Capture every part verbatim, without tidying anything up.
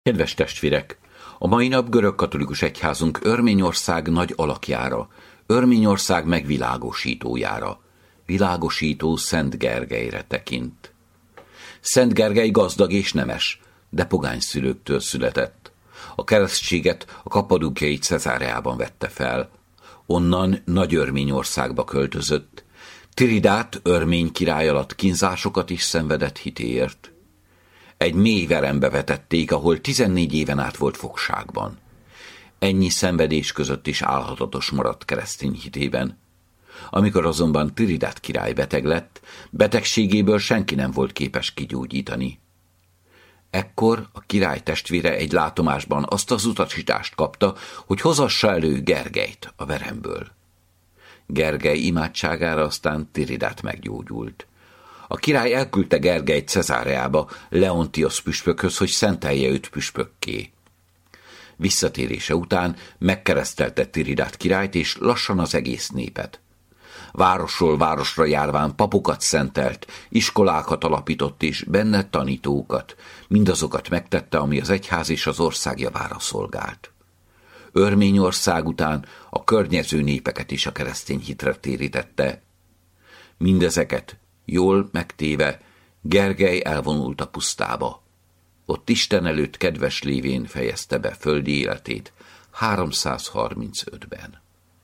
Kedves testvérek! A mai nap görögkatolikus egyházunk Örményország nagy alakjára, Örményország megvilágosítójára, világosító Szent Gergelyre tekint. Szent Gergely gazdag és nemes, de pogány szülőktől született. A keresztséget a kappadókiai Cezáreában vette fel. Onnan Nagy Örményországba költözött. Tiridát örmény király alatt kínzásokat is szenvedett hitéért. Egy mély verembe vetették, ahol tizennégy éven át volt fogságban. Ennyi szenvedés között is álhatatos maradt keresztény hitében. Amikor azonban Tiridát király beteg lett, betegségéből senki nem volt képes kigyógyítani. Ekkor a király testvére egy látomásban azt az utasítást kapta, hogy hozassa elő Gergelyt a veremből. Gergely imádságára aztán Tiridát meggyógyult. A király elküldte Gergelyt Cezáreába, Leontiosz püspökhöz, hogy szentelje őt püspökké. Visszatérése után megkeresztelte Tiridát királyt és lassan az egész népet. Városról városra járván papokat szentelt, iskolákat alapított és benne tanítókat, mindazokat megtette, ami az egyház és az ország javára szolgált. Örményország után a környező népeket is a keresztény hitre térítette. Mindezeket jól megtéve Gergely elvonult a pusztába. Ott Isten előtt kedves lévén fejezte be földi életét háromszázharmincötben.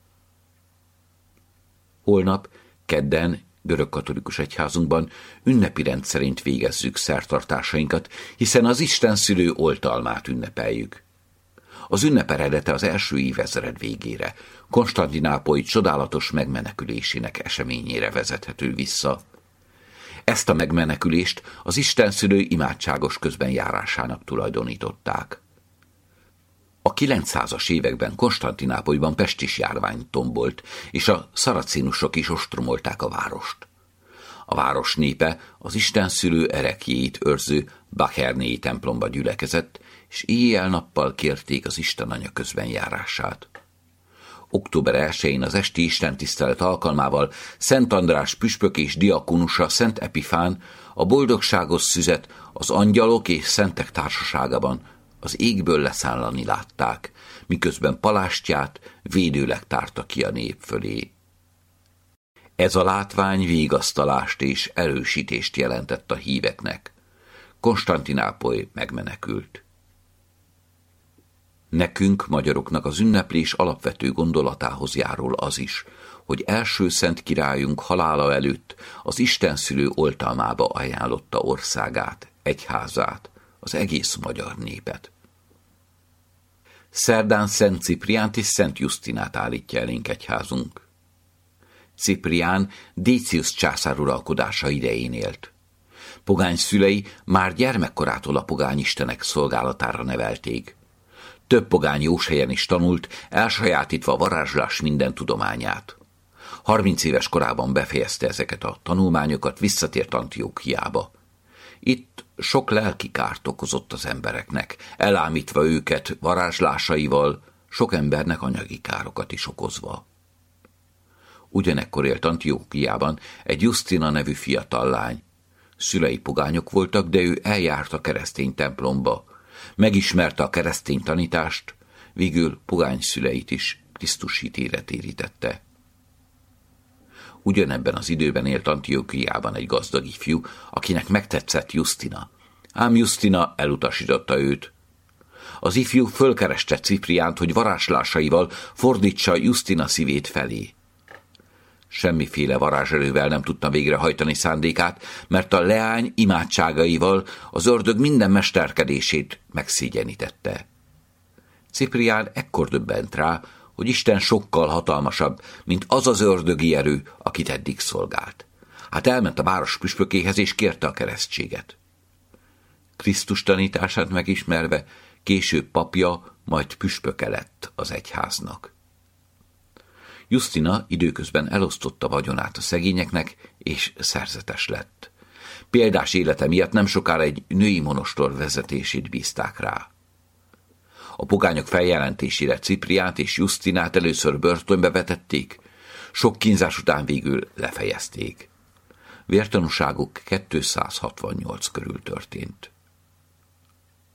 Holnap, kedden, görögkatolikus egyházunkban ünnepi rend szerint végezzük szertartásainkat, hiszen az Isten szülő oltalmát ünnepeljük. Az ünnep eredete az első évezred végére, Konstantinápoly csodálatos megmenekülésének eseményére vezethető vissza. Ezt a megmenekülést az istenszülő imádságos közbenjárásának tulajdonították. A kilencszázas években Konstantinápolyban pestis járvány tombolt, és a szaracénusok is ostromolták a várost. A város népe az istenszülő ereklyéit őrző Bachernéi templomba gyülekezett, és éjjel-nappal kérték az Istenanya közbenjárását. október elsején az esti istentisztelet alkalmával Szent András püspök és diakonusa Szent Epifán a boldogságos szüzet az angyalok és szentek társaságában az égből leszállani látták, miközben palástját védőleg tárta ki a nép fölé. Ez a látvány vigasztalást és erősítést jelentett a híveknek. Konstantinápoly megmenekült. Nekünk, magyaroknak az ünneplés alapvető gondolatához járul az is, hogy első szent királyunk halála előtt az istenszülő oltalmába ajánlotta országát, egyházát, az egész magyar népet. Szerdán Szent Cipriánt és Szent Justinát állítja elénk egyházunk. Ciprián Décius császár uralkodása idején élt. Pogány szülei már gyermekkorától a pogány istenek szolgálatára nevelték. Több pogány jóshelyen is tanult, elsajátítva a varázslás minden tudományát. Harminc éves korában befejezte ezeket a tanulmányokat, visszatért Antiochiába. Itt sok lelki kárt okozott az embereknek, elámítva őket varázslásaival, sok embernek anyagi károkat is okozva. Ugyanekkor élt Antiochiában egy Justina nevű fiatal lány. Szülei pogányok voltak, de ő eljárt a keresztény templomba, megismerte a keresztény tanítást, végül pogány szüleit is Krisztus hitére térítette. Ugyanebben az időben élt Antiochiában egy gazdag ifjú, akinek megtetszett Justina, ám Justina elutasította őt. Az ifjú fölkereste Cipriánt, hogy varázslásaival fordítsa Justina szívét felé. Semmiféle varázserővel nem tudta végrehajtani szándékát, mert a leány imádságaival az ördög minden mesterkedését megszégyenítette. Ciprián ekkor döbbent rá, hogy Isten sokkal hatalmasabb, mint az az ördögi erő, akit eddig szolgált. Hát elment a város püspökéhez és kérte a keresztséget. Krisztus tanítását megismerve később papja, majd püspöke lett az egyháznak. Justina időközben elosztotta vagyonát a szegényeknek, és szerzetes lett. Példás élete miatt nem sokára egy női monostor vezetését bízták rá. A pogányok feljelentésére Cipriánt és Justinát először börtönbe vetették, sok kínzás után végül lefejezték. Vértanúságuk kétszázhatvannyolc körül történt.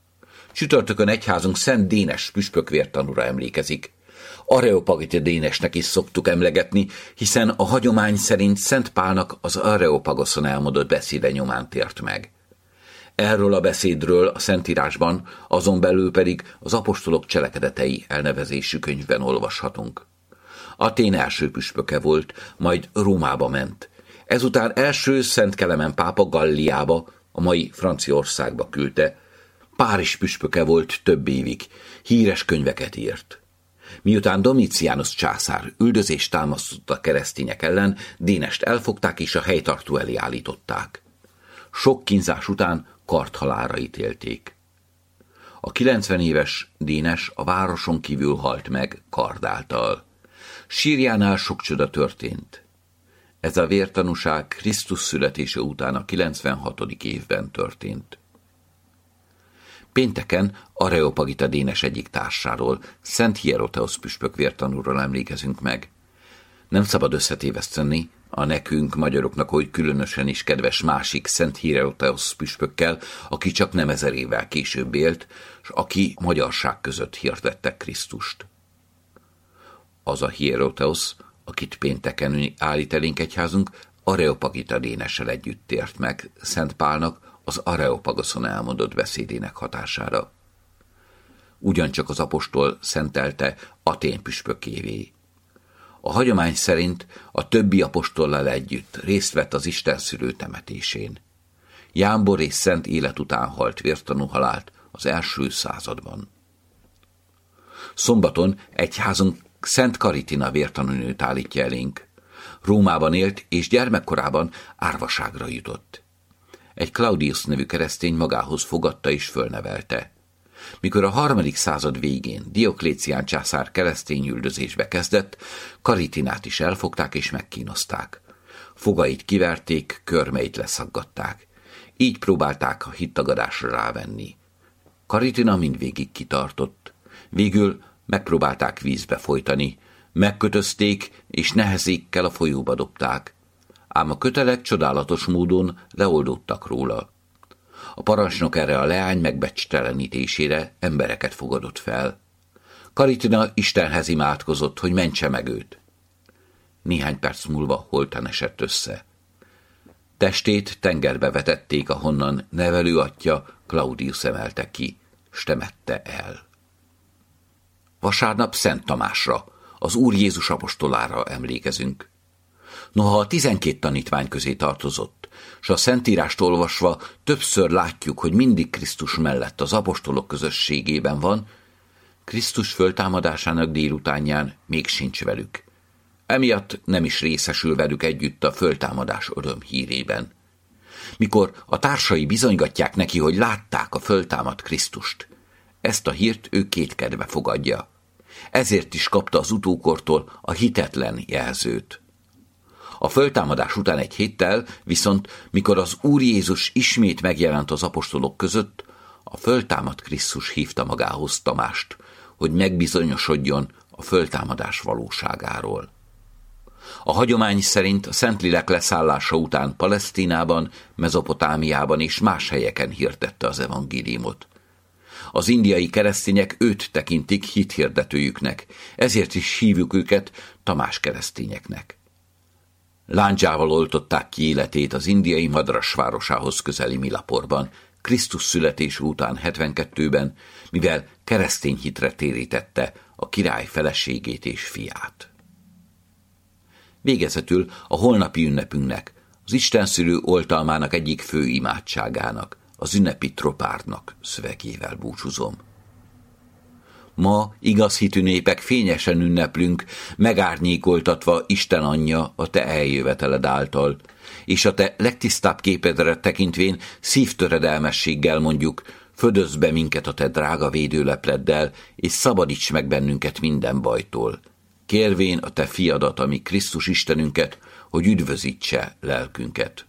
Csütörtökön egyházunk Szent Dénes püspök vértanúra emlékezik. Areopagita Dénesnek is szoktuk emlegetni, hiszen a hagyomány szerint Szent Pálnak az Areopagoszon elmondott beszéde nyomán tért meg. Erről a beszédről a Szentírásban, azon belül pedig az apostolok cselekedetei elnevezésű könyvben olvashatunk. Athén első püspöke volt, majd Rómába ment. Ezután első Szent Kelemen pápa Galliába, a mai Franciaországba küldte. Párizs püspöke volt több évig, híres könyveket írt. Miután Domitianus császár üldözést támasztott a keresztények ellen, Dénest elfogták és a helytartó elé állították. Sok kínzás után karthalálra ítélték. A kilencven éves Dénes a városon kívül halt meg kard által. Sírjánál sok csoda történt. Ez a vértanúság Krisztus születése után a kilencvenhatodik évben történt. Pénteken Areopagita Dénes egyik társáról, Szent Hieroteosz püspök vértanúról emlékezünk meg. Nem szabad összetéveszteni a nekünk, magyaroknak, hogy különösen is kedves másik Szent Hieroteosz püspökkel, aki csak nem ezer évvel később élt, s aki magyarság között hirdette Krisztust. Az a Hieroteosz, akit pénteken állít elénk egyházunk, Areopagita Dénessel együtt tért meg Szent Pálnak az Areopagoszon elmondott beszédének hatására. Ugyancsak az apostol szentelte Athén püspökévé. A hagyomány szerint a többi apostollal együtt részt vett az istenszülő temetésén. Jámbor és Szent élet után halt vértanú halált az első században. Szombaton egyházunk Szent Karitina vértanúnőt állítja elénk. Rómában élt, és gyermekkorában árvaságra jutott. Egy Claudius nevű keresztény magához fogadta és fölnevelte. Mikor a harmadik század végén Dioklécián császár keresztény üldözésbe kezdett, Karitinát is elfogták és megkínozták. Fogait kiverték, körmeit leszaggatták. Így próbálták a hittagadásra rávenni. Karitina mindvégig kitartott. Végül megpróbálták vízbe folytani, megkötözték és nehezékkel a folyóba dobták. Ám a kötelek csodálatos módon leoldódtak róla. A parancsnok erre a leány megbecstelenítésére embereket fogadott fel. Karitina Istenhez imádkozott, hogy mentse meg őt. Néhány perc múlva holtan esett össze. Testét tengerbe vetették, ahonnan nevelőatyja Claudius emelte ki, s temette el. Vasárnap Szent Tamásra, az Úr Jézus apostolára emlékezünk. Noha a tizenkét tanítvány közé tartozott, s a Szentírást olvasva többször látjuk, hogy mindig Krisztus mellett az apostolok közösségében van, Krisztus föltámadásának délutánján még sincs velük. Emiatt nem is részesül velük együtt a föltámadás öröm hírében. Mikor a társai bizonygatják neki, hogy látták a föltámadt Krisztust, ezt a hírt ő kétkedve fogadja. Ezért is kapta az utókortól a hitetlen jelzőt. A föltámadás után egy héttel viszont, mikor az Úr Jézus ismét megjelent az apostolok között, a föltámadt Krisztus hívta magához Tamást, hogy megbizonyosodjon a föltámadás valóságáról. A hagyomány szerint a Szentlélek leszállása után Palesztinában, Mezopotámiában és más helyeken hirdette az evangéliumot. Az indiai keresztények őt tekintik hithirdetőjüknek, ezért is hívjuk őket Tamás keresztényeknek. Lándzsával oltották ki életét az indiai Madras városához közeli Milaporban, Krisztus születése után hetvenkettőben, mivel keresztény hitre térítette a király feleségét és fiát. Végezetül a holnapi ünnepünknek, az Istenszülő oltalmának egyik fő imádságának, az ünnepi tropárnak szövegével búcsúzom. Ma igaz hitű népek fényesen ünneplünk, megárnyékoltatva Isten anyja a te eljöveteled által, és a te legtisztább képedre tekintvén szívtöredelmességgel mondjuk, födözz be minket a te drága védőlepleddel, és szabadíts meg bennünket minden bajtól. Kérvén a te fiadat, ami Krisztus Istenünket, hogy üdvözítse lelkünket.